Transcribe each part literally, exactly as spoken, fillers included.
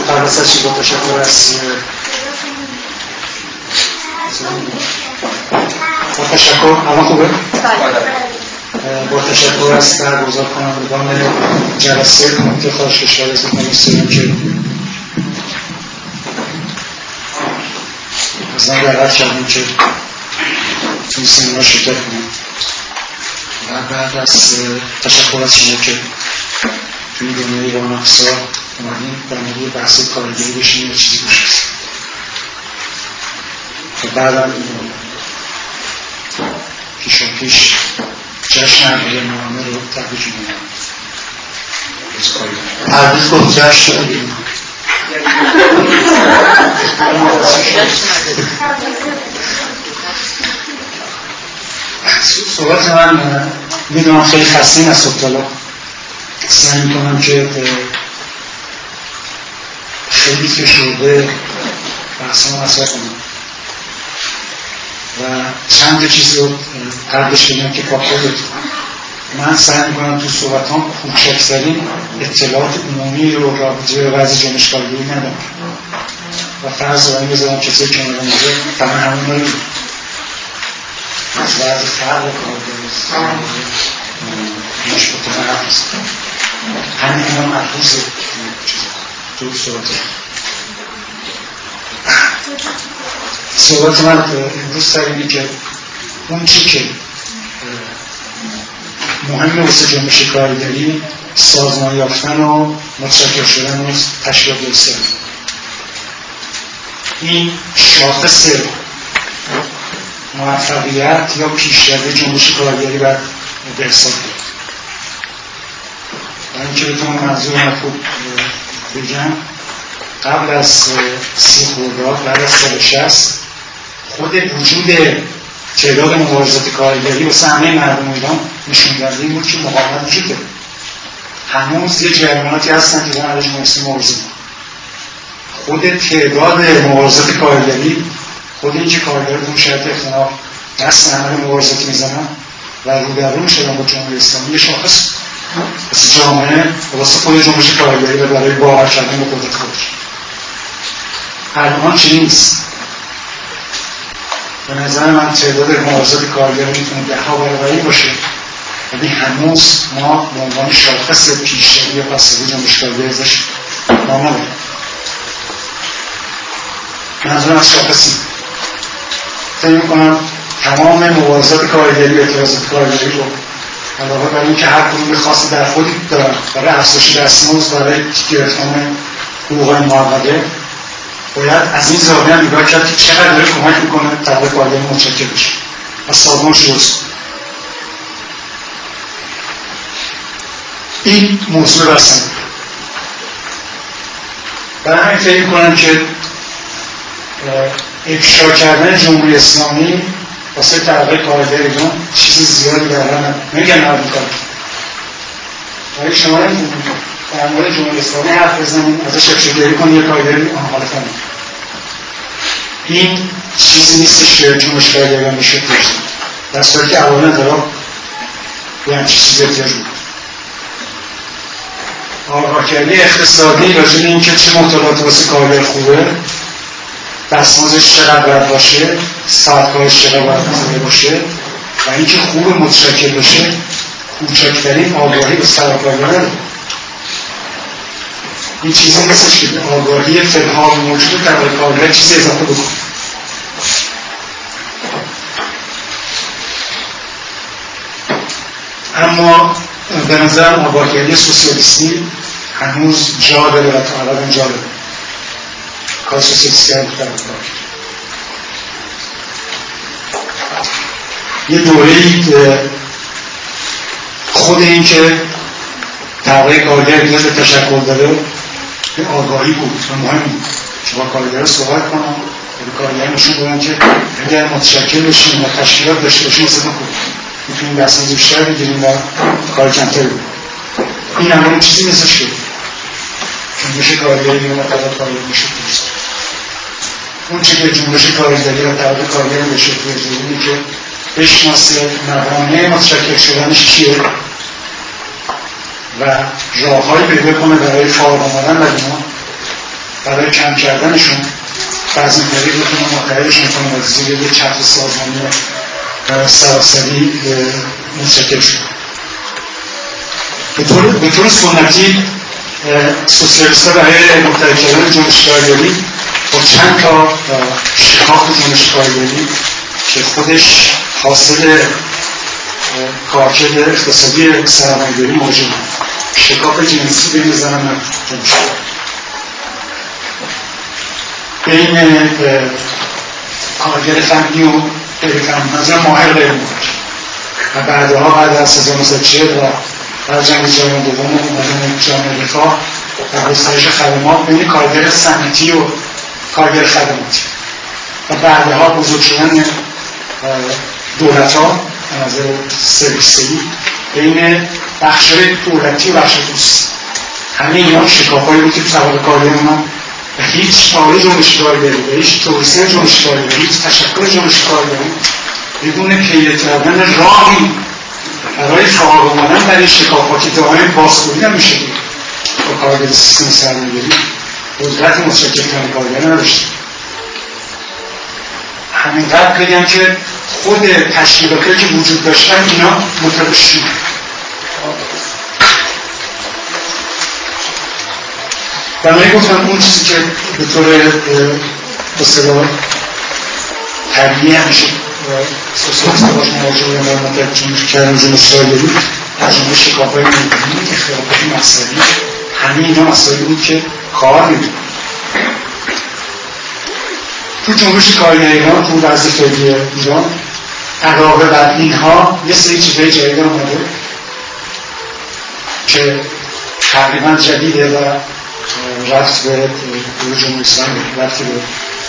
قبل از چی با تشکر از با تشکر الان خوبه؟ با تشکر از برگزار کنندگان جلسه کمیته خارج کشور از می‌کنیم که از من دعوت کردیم که توی سمینار شرکت کنیم و بعد از تشکر از شما که توی دنیای ایران افزا اومدیم در مورد بحث کارگری بشینیم و چیزی گوش هستیم و بعدم پیش و پیش جشن اول نامه رو تبریک میگم از کارگری تبریک گفت جشن شدیم صحبت من میدونم خیلی خستین از سبتالا سعی میکنم که خیلی که شده بحثا رو مطرح کنم و چند چیزی رو قبلش بگم که کافی بود. من سعی میکنم تو صحبتام کوچکترین اطلاعات عمومی رو راجع به وضع جنبش کارگری ندم و فرض رو این بذارم کسی که کنار میگه تمام همون رو از وضع فرق کارگری هیچ بطور نفیست همین اینا مرکوز تو صحبت صحبت من امروز سر اینه که اون چی که مهمه واسه جنبش کارگری سازمان یافتن و متشکل شدن و تشکیل درسته این شاخص موفقیت یا پیشرفت جنبش کارگری باید به حساب بیاد. و اینکه بتونم منظور خوب بگم قبل از سی خرداد بعد از سال شصت خود وجود تعداد مبارزات کارگری واسه همه مردم ایران نشون دهنده این بود که مقاومت وجود داره. هنوز یه جریاناتی هستن که دارن علیه جمهوری مبارزه میکنن. خود تعداد مبارزات کارگری، خود اینکه کارگرها تو شرایط اختلاف دست عمل مبارزاتی میزنن و رو در رو میشدن با جمهوری اسلامی یه شاخص واسه جامعه و واسه خود جنبش کارگری و برای باور کردن به قدرت خودش. الان چی نیست. به نظر من تعداد مبارزات کارگری میتونه ده ها برابری باشه ولی هنوز ما به عنوان شاخص پیشروی یا پسروی جنبش کارگری ازش نام نداریم. منظورم از شاخصی فکر میکنم تمام مبارزات کارگری و اعتراضات کارگری رو علاوه بر اینکه هر کدوم خاصی در خودی دارن برای افزایش دستمزد برای گرفتن حقوق معوقه باید از این زاویه هم نگاه کرد که چقدر داره کمک میکنه طبقه کارگری متشکل بشه و سازمان شروع. این موضوع بحثم. برای همین فکر میکنم که افشا کردن جمهوری اسلامی واسه طبقه کارگری ایران چیز زیادی در راه نمیگن نباید میکنه. ولی شما در مورد جمهوری اسلامی حرف بزنید ازش افشاگری کنید یا کارگری آنحالت کنید. این چیزی نیستش که جنبش کارگری میشه داشت. در صورتی که عوامل داره به همچین چیزی احتیاج بود. آگاهی اقتصادی راجع به اینکه چه مطالعاتی واسه کارگر خوبه، دستمزدش چقدر باید باشه، ساعت‌کارش چقدر باید باشه و اینکه خوب متشکل باشه کوچکترین آگاهی به طبقه کارگر نداره. این چیزی نیستش که آگاهی فی‌الحال موجود طبقه کارگر چیزی اضافه بکنه. اما به نظرم آگاهی سوسیالیستی هنوز جا داره و تا الان جا داره. کار سوسیالیستی هم طبقه کارگر یه دوره‌ای خود این که طبقه کارگر نیاز به تشکل داره به آگاهی بود و مهم بود که با کارگرها صحبت کنم و به کارگرها نشون بدن که اگر متشکل بشیم و تشکیلات داشته باشیم استفاده کنیم میتونیم دستمزد بیشتر بگیریم و کار کمتری بکنیم. این هم اون چیزی نیستش که جنبش کارگری و طبقه کارگری میشه درست. اون چیزی که جنبش کارگری و طبقه کارگری بشه اینه که بشناسه موانع متشکل شدنش چیه و راههایی پیدا کنه برای فعال آمدن در اینا برای کم کردنشون بعضی طریق بتونن متحدشون کنن و زیر یه چتر سازمانی سراسری متشکل شد. به طور سنتی سوسیالیست ها برای متحد کردن جنبش کارگری با چند تا شکاف جنبش کارگری که خودش حاصل کارکرد اقتصادی سرمایه‌داری موجود شکاف جنسی بین زن و جنبش بین کارگر فنی و غیر فنی منظورم ماهر غیر ماهر و بعدها بعد از هزار و نهصد و چهل و بعد جنگ جهانی دوم اومدن جامعه رفاه و گسترش خدمات بین کارگر صنعتی و کارگر خدماتی و بعدها بزرگ شدن دولت‌ها از نظر سرویس‌ای بین بخش‌های دولتی و بخش‌های خصوصی. همه اینا شکاف‌هایی بود که تو سواد کارگر اومد و هیچ آره جنبش کارگری و هیچ توسعه جنبش کارگری و هیچ تشکل جنبش کارگری بدون پیدا کردن راهی برای فعال اومدن در این شکاف‌ها که دائم بازخوری نمیشه با کارگر سیستم سرمایه‌داری قدرت متشکل کردن کارگر نداشته. همینقدر بگم که خود تشکیلاتی که وجود داشتن اینا متبشی بنابراین گفتم اون چیزی که به طور به اصطلاح طبیعی همیشه سوسیالیست باش مواجه و مدت جنبش کردن جنبش کارگری تجربه شکاف‌های مدنی اختلافات مذهبی همه اینا مسائلی بود که کار می‌کرد. تو جنبش کارگری ایران تو وضع فعلی ایران علاوه بر اینها یه سری چیزهای جدید اومده که تقریبا جدیده و رفت به دوره جمهوری اسلامی رفت به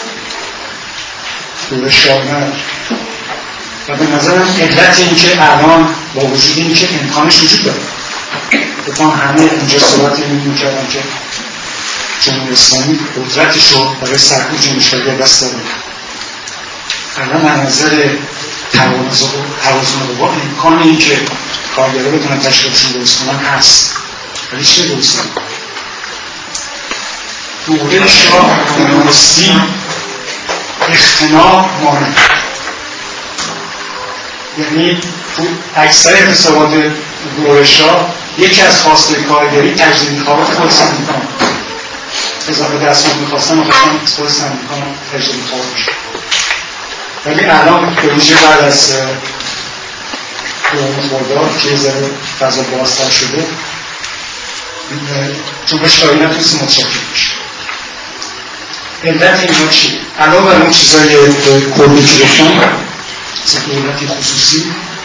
دوره شاه نداره و به نظرم علت این که الان با وجود این که امکانش وجود داره بطور همه اینجا صحبت این میکردم که جمهوری اسلامی قدرتش رو برای سرکوب جنبش کارگر دست داره الان از نظر توازن قوا امکان این که کارگرها بتونن تشکیلشون درست کنن هست ولی چه درست کنن؟ دوره شاه درستی اختناق مانند یعنی تو اکثر اقتصادات دوره شاه یکی از خواسته کارگری تجدید کارات خود سندیکان اضافه دستمزد می‌خواستن می‌خواستن خود سندیکان تجدید کار بشه ولی الان به ویژه بعد از دوم خرداد که ذره فضا بازتر شده جنبش کارگری نتونسته متشکل بشه. علت اینجا چیه؟ علاوه بر اون چیزای کلی که گفتم مثل دولتی خصوصی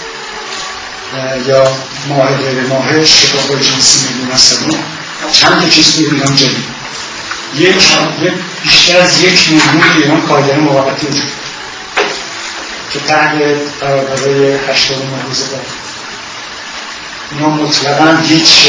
یا ماهر غیر ماهر شکاف‌های جنسی میلیون مذهبی چند تا چیز توی ایران جدید یک بیشتر از یک میلیون ایران کارگر موقتی وجود که تحت قراردادهای هشتاد و نه روزه دارن اینا مطلقاً هیچ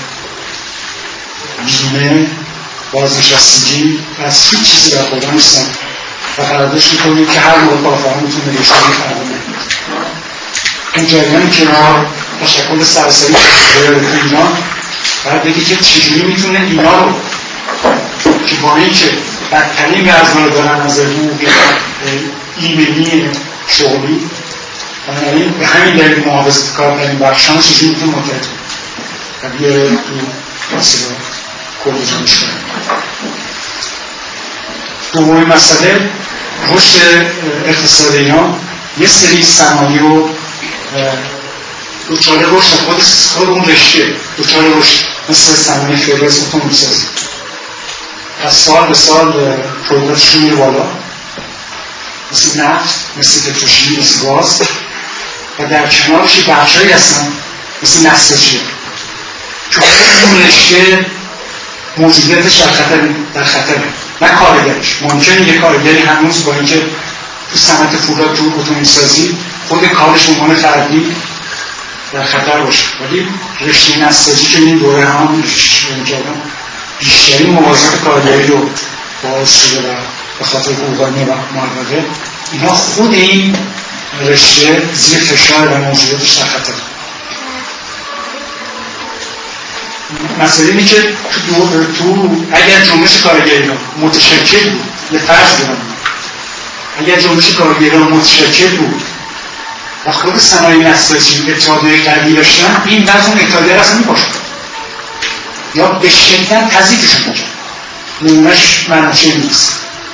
بیمه بازنشستگی از هیچ چیزی برخوردار نیستن و قراردادش میکنیم که هر موقع کارفرما میتونه رشته فرمانه اون جریانی که ما تشکل سراسری تو ایران باید بگی که چجوری میتونه اینا رو که با این که بدترین وضع رو دارن از حقوق ایمنی شغلی بنابراین به همین دلیل محافظت کار داریم بخشان چجوری میتونه متحد و بیاره تو مسئله کل جمعش کنیم. دومی مسئله رشد اقتصاد ایران یه سری صنایع رو دوچاره رشد خود اون رشته دوچاره رشد مثل صنایع فعلی از اتومبیل‌سازی از سال به سال پروداکتشون میره بالا مثل نفت، مثل پتروشیمی، مثل گاز و در کنارش بخشایی هستن مثل نساجی که اون رشته موجودیتش در خطر در خطره نه کارگرش. ممکنه یه کارگری هنوز با اینکه تو صنعت فولاد تو اتومبیل‌سازی خود کارش به عنوان فردی در خطر باشه ولی رشته نساجی که این دوره هم می‌کردن بیشترین مواظبت کارگری رو باعث شده و به خاطر حقوقانی و معرضه اینا خود این رشته زیر فشار و موجودیتش در خطر. مسئله اینه که تو, تو اگر جنبش کارگریان متشکل بود، یه فرض دارم، اگر جنبش کارگریان متشکل بود و خود صنایع نساجی اتحادیه قوی داشتن، این وضع اون اتحادیه اصلا می‌پاشد یا به شدت تضعیفشون می‌کرد. نمونه‌اش معدنچی انگلیس.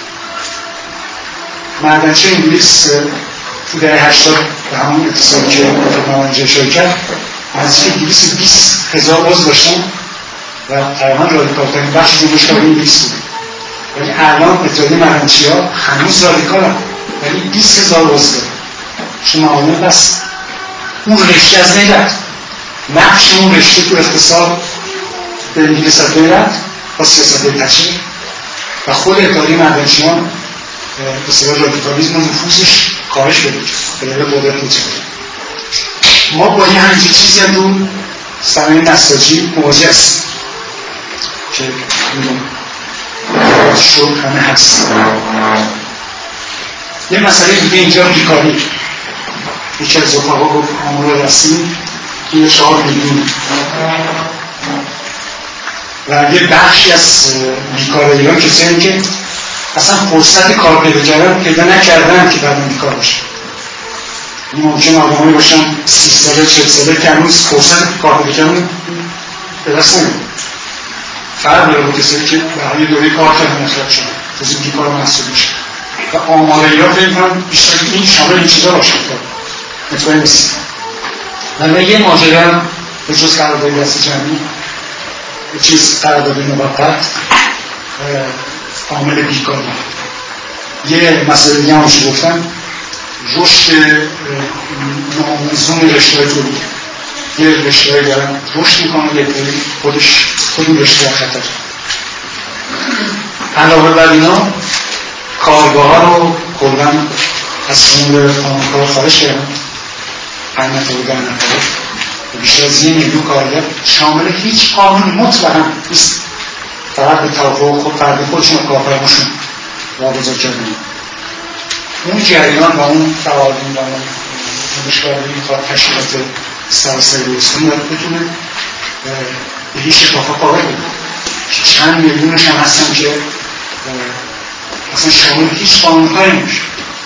معدنچی انگلیس تو دهه هشتاد به همون اقتصادی که معدنچی اشاره کرد، از که دویست و بیست هزار عضو داشتن و تقریبا رادیکال‌ترین بخش جنبش کارگر انگلیس بود. ولی الان اتحادیه معدنچی‌ها هنوز رادیکالن، ولی بیست هزار عضو دارن. شما معلومه بس اون رشته از نیرد نقش اون رشته تو اقتصاد به انگلیس از نیرد با سیاست تشریع و خود اتحادیه معدنچیان به سبب رادیکالیسم و نفوذش کاهش پیدا کرد به دلیل قدرت نتیجه. ما با یه همچین چیزی هم رو صنایع نساجی مواجه هستیم که شغل همه هست. یه مسئله دیگه اینجا بیکاری. یکی از رفقا گفت آمار رسمی یه چهار میلیون و یه بخشی از بیکار ایران کسایی که اصلا فرصت کار پیدا کردن پیدا نکردن که بعد بیکار باشن. این ممکن آدمایی باشن سی ساله چهل ساله که هنوز فرصت کار پیدا کردن به دست نمیارن. فرق داره با کسایی که برای دوره کار کردن اخراج شدن تازه بیکار محسوب میشن و آمار ایران فکر کنم بیشتر این شامل این چیزا باشه. مطمئن نیستم. ولی یه ماجرا به جز قرارداد دست جمعی یه چیز قرارداد موقت عامل بیکاری. یه مسئله دیگه همونش گفتم رشد نامنظم رشته‌های تولید. یه رشته‌های دارن رشد میکنن یه پری خودش خودی رشته خطر. علاوه بر اینا کارگاه ها رو کلاً از سمور قانونکار خارج کردن. پنج نفر و ده نفر بیشتر از یه میلیون کارگر شامل هیچ قانونی مطلقاً نیست. فقط به توافق خود فرد خودشون و کارفرماشون واگذار کردن. اون جریان و اون فعالین و اون نمایشگاهی میخواد تشکیلات سراسری درست کنه باید بتونه به هیچ اتفاق قائل بده. چند میلیونش هم هستن که اصلا شامل هیچ قانونکاری نمیشه.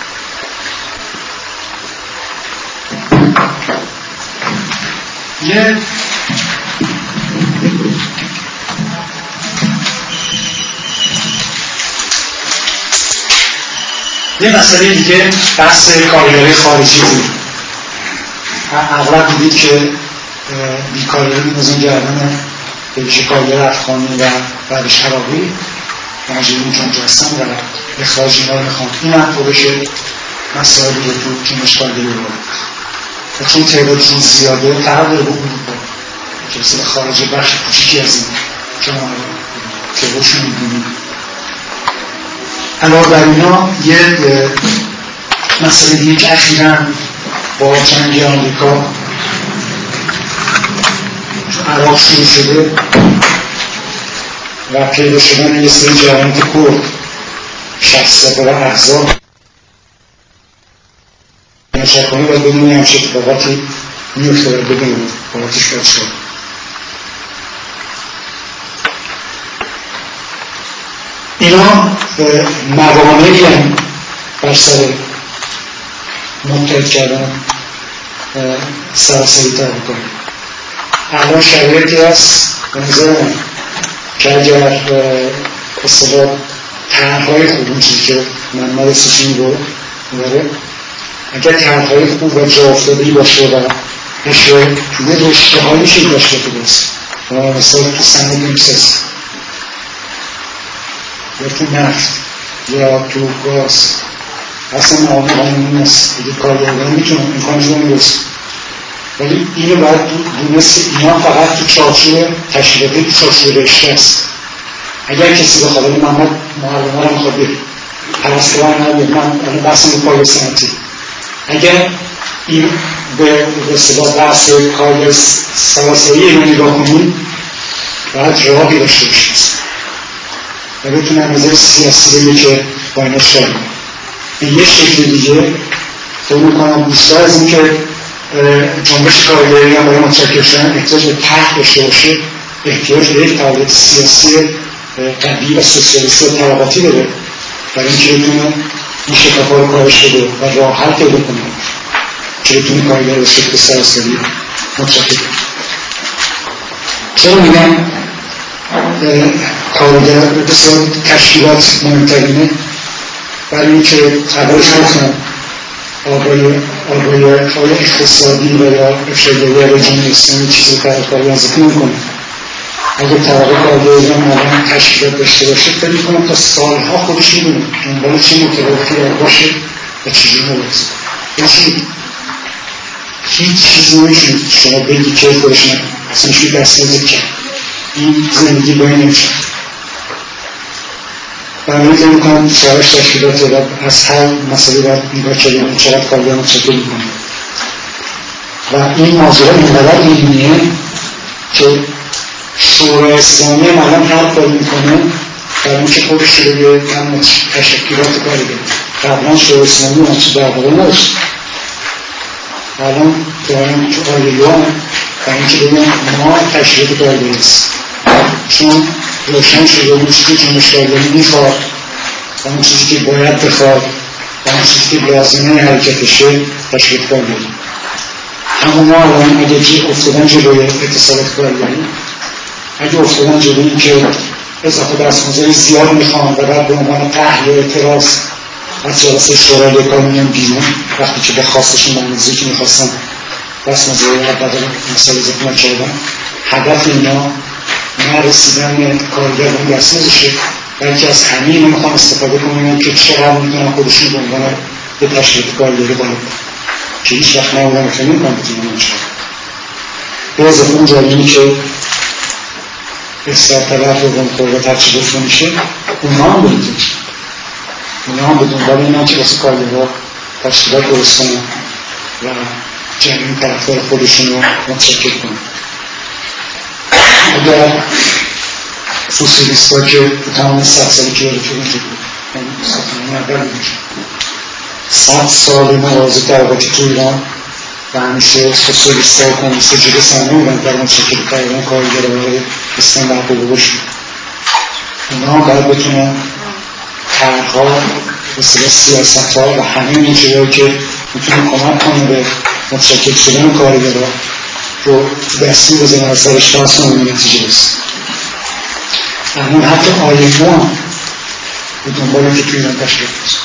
یه یه مسئله دیگه بحث کارگرای خارجی بود. اغلب دیدید که بیکاری نظام گردن به ویژه کارگر افغانی و بعدش عراقی مجبورین که اونجا هستن و اخراج اینا رو میخوان. این هم خودش مسائلی رو تو جنبش کارگری رو و چون تعدادشون زیاده فرق داره با اروپا که مثل خارج بخش کوچیکی از این جامعه تعدادشون می‌بینیم. علاوه بر اینا یه مسئله دیگه که اخیراً با جنگ آمریکا عراق شروع شده و پیدا شدن یه سری جوانت کرد شخصیت و احزاب مشکلانی باید بدونی همچه اتفاقاتی میفته باید بدونی اتفاقاتش باید شد. اینا موانعی هم بر سر متحد کردن سراسری تحریک‌ها. الان شرایطی هست به نظر من که اگر اصطلاح طرح‌های خوب اون چیزی که محمد سیچین رو میبره اگر طرح‌های خوب و جا افتاده‌ای باشه و بشه توی رشته‌هایی میشه این داشته تو درست مثلا تو صنعت نمی‌سازی یا تو نفت یا تو گاز اصلا آمه قانونی هست دیگه کارگردان میتونه امکانش رو میرسه ولی اینو باید دونست اینا فقط تو چارچوب تشکیلاتی تو چارچوب رشته است. اگر کسی بخواد این محمد معلمه رو میخواد بید پرستوان نبید من الان بحثم رو پای سنتی اگر این به اصطلاح بحث کارگر سراسری رو نگاه کنیم باید راهی داشته باشید و بتونم نظر سیاسی بگه که با اینا شاید به یه شکل دیگه فکر میکنم بیشتر از این که جنبش کارگری هم برای متشکل شدن احتیاج به طرح داشته باشه احتیاج به یک فعالیت سیاسی قوی و سوسیالیستی و طبقاتی داره برای اینکه بتونه این شکاف‌ها رو کاهش بده و راه حل پیدا کنه که بتونه کارگر رو شکل سراسری متشکل. چرا میگم کارگر بسیار تشکیلات مهمترینه؟ برای اینکه اولش گفتم آقای آقای آقای اقتصادی و یا افشاگری رژیم اسلامی چیزی کارکاری ازت نمی‌کنه. اگه طبقه کارگری هم الان تشکیلات داشته باشه فکر می‌کنم تا سالها خودش می‌دونه دنبال چه متفاوتی باشه و چجوری مبارزه کنه. هیچ چیزی نمی‌تونید شما بگی که خودش نکنه، اصلا شوی دستیازی کرد. این زندگی با این نمیشه. برای که میکنم سوارش تشکیلات و از هر مسئله باید نگاه کردیم چقدر کارگر متشکل میکنه و این موضوع اینقدر علمیه که شورای اسلامی هم الان هر کاری میکنه برای اینکه خودش رو به تشکیلات کاری بده. قبلا شورای اسلامی هم چه در واقع نداشت. الان دارم تو آیلیو هم برای اینکه بگم ما تشکیلات کاری برست چون روشن شده اون چیزی که مشکلگری میخواد و اون چیزی که باید بخواد و اون چیزی که لازمه حرکتشه تشکیلات کار بریم. همون ما الان اگه که افتادن جلوی اتصالات کارگری، اگه افتادن جلوی این که اضافه دستمزد زیاد میخوان و بعد به عنوان تحلیل اعتراض از جلسه شورای کار میان بیرون وقتی که به خواستشون بندازی که میخواستن دستمزد رو بدل مثال اضافه نکردن، هدف اینا نه رسیدن کارگر به اون دستمزدشه بلکه از همه اینا میخوان استفاده کنن که چقدر میتونن خودشون به عنوان به تشکیلات کارگری باید که هیچ وقت نبودن که نمیکنن بتونن اونجا به اضافه اون جایینی که اصلاح طلب رو بمخورت هرچی گفته میشه اونا هم بودید اونا هم به دنبال اینا که واسه کارگرها تشکیلات درست کنن و جمعین طرفدار خودشون رو متشکل کنن. اگر سوسیالیست ها که تمام صد سالی که داره که اینجا بود ساختمان اول بود صد سال مبارزه طبقاتی تو ایران و همیشه سوسیالیست ها و کمونیست ها جلوی صحنه بودن در متشکل کردن کارگر برای اسلام در قوه شد. اونا هم باید بتونن طرح‌ها مثل سیاست ها و همه این چیزهایی که میتونه کمک کنه به متشکل شدن کارگرها رو دستی بزنه از سرش فرس کنه به نتیجه رسید. همون حتی آیمو هم به دنبال که توی ایران تشکیل بزن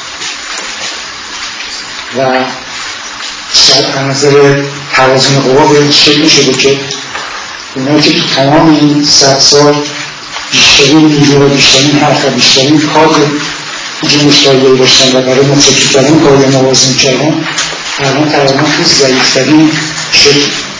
و شاید از نظر توازن قوا به شکلی شده که اونایی که تو تمام این صد سال بیشترین نیرو و بیشترین حرف و بیشترین کار جنبش کارگری داشتن و برای متشکل کردن کارگر مبارزه می‌کردن الان تقریبا تو ضعیف‌ترین شکل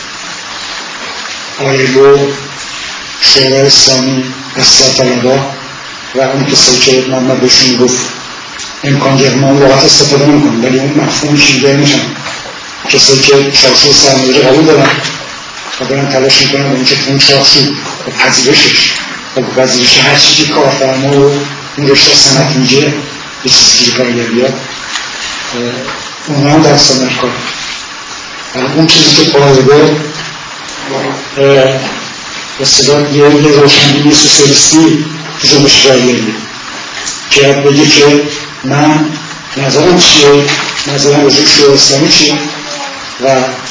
آیلو، شورای اسلامی، اصلاح طلب‌ها و اون کسایی که محمد بهشون گفت امکان گرمان راحت استفاده نمی‌کنن ولی اون مفهومش دیگر میشن کسایی که چارچوب سرمایه‌داری قبول دارن و دارن تلاش می‌کنن برای اینکه اون چارچوب و پذیرشش و پذیرش هر چیزی که کارفرما و اون رشته صنعت میگه یه چیزی که کارگر بیاد اونا هم در صنعت کار ولی اون چیزی که پایده بسیار یه روشنبینی سوسیالیستی جنبش کارگریه که بگه که من نظرم چیه، نظرم وجود شورای اسلامی چیه و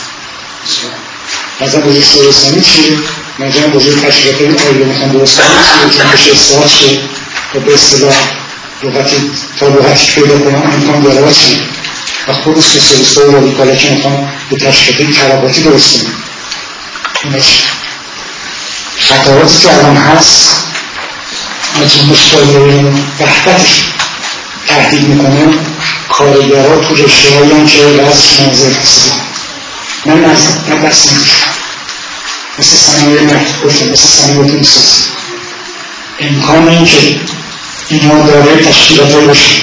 نظرم وجود شورای اسلامی چیه، نظرم وجود تشکیلات آیلو میخوام درست کنم چیه، جنبش اصلاح چیه و به اصطلاح لغتی تا لغتی پیدا کنم امکان داره چیه و خود سوسیالیست ها و رادیکالا که میخوام به تشکیلات طبقاتی درست کنم اینش خطراتی که الان هست از جنبش کارگری وحدتش تهدید میکنه کارگرها تو رشته هایی هم که بعضش منظر هست من از دست نمیشه مثل صنایع نفت گفتم مثل صنایع میسازی امکان این که اینا داره تشکیلات های باشه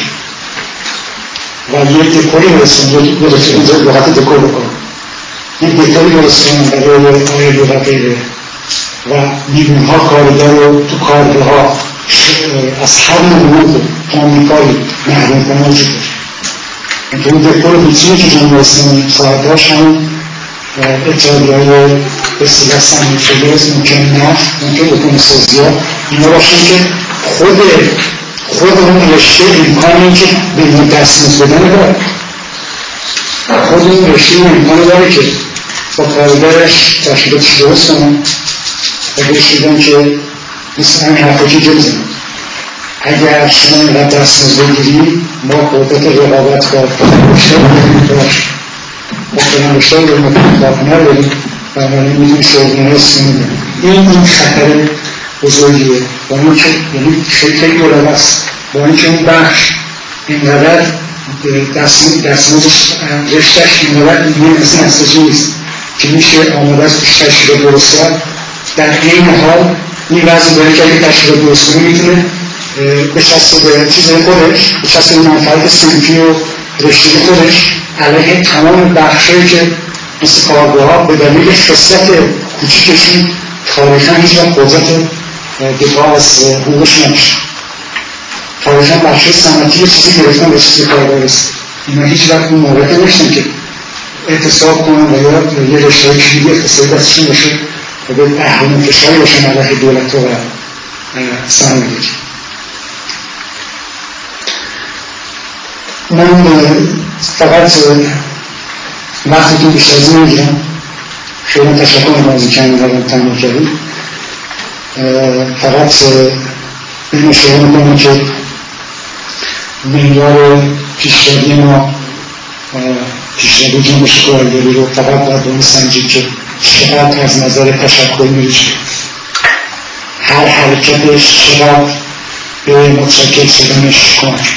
و یک دکوری برسون یک لغت دکور بکنم یک دکوری برسون برای آیلو و غیره و نیرونها کارگر رو تو کارگاه ها از هر نوع آمریکایی محروم کنه وجود داره. اینطوری دکتر بیتیه که جمهوری اسلامی خواهد داشت هم اتحادیه‌های اصطلاح سمتریاز ممکن نه، ممکن بکنه سازی ها اینا باشن که خود خود اون رشته امکانی که به این دستمزد بدن داره، خود اون رشته امکانی داره که با کارگرش تشکیلاتش درست کنن و بهش بگن که مثل همین حرفا که اینجا بزنن اگر شما اینقدر دستمزد بگیری ما قدرت رقابت کار کنن رشته رو بگیریم باش با کنن رشته رو بگیریم کارخونه رو بگیریم و بنابراین میدونیم شغلانه هست نمیدونیم این این خطر بزرگیه با اینکه یعنی خیلی خیلی دولت است با اینکه اون بخش اینقدر دستمزدش رشتهش اینقدر دیگه مثل نساجی نیست که میشه آماده است پیش تشکیلات درست کرد در این حال این وضع داره که اگه تشکیلات درست کنه میتونه بچسبه به چیزهای خودش بچسبه به منفعت صنفی و رشته خودش علیه تمام بخشایی که مثل کارگاه‌ها به دلیل خصلت کوچیکشون تاریخاً هیچ وقت قدرت دفاع از حقوقش نمیشه. تاریخاً بخشای صنعتی چیزی گرفتن به چیزی کارگاه رسید. اینا هیچ وقت اون موقع نمیشتن که اعتصاب کنن و یا یه رشته‌های کلیدی اقتصادی دستشون باشه و به اهرام فشاری باشن علیه دولت و سرمایه‌داری. من فقط وقتی که بیشتر از نمیگیرم خیلی تشکر بازی کنیم و تمام کردیم فقط این اشاره میکنم که معیار پیشروی ما پیشروی جنبش کارگری رو فقط باید با این سنجید که چقدر از نظر تشکر میریشه هر حرکتش چقدر به متشکل شدنش کمک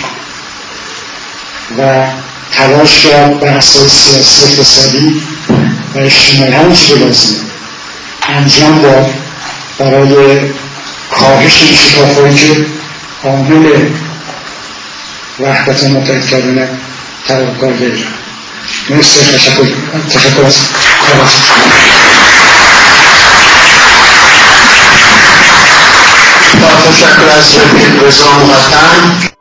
و تلاش کرد بر اساس سیاسی اقتصادی و اجتماعی همون چیز لازمه انجام داد برای کاهش این شکاف‌هایی که عامل وحدت متحد کردن طبقه کارگری. مرسی تشکر تشکر از توجهتون. با تشکر از رضا مقدم